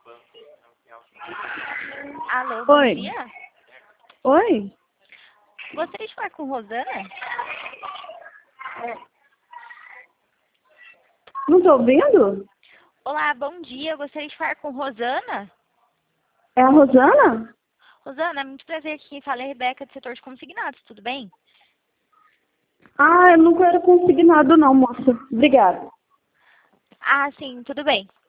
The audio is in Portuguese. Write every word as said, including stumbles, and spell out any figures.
Alô, bom Oi. dia. Oi? Gostaria de falar com Rosana? Não tô ouvindo? Olá, bom dia. Eu gostaria de falar com Rosana. É a Rosana? Rosana, é muito prazer aqui. Fala é a Rebeca, do setor de consignados, tudo bem? Ah, eu não quero consignado não, moça. Obrigada. Ah, sim, tudo bem.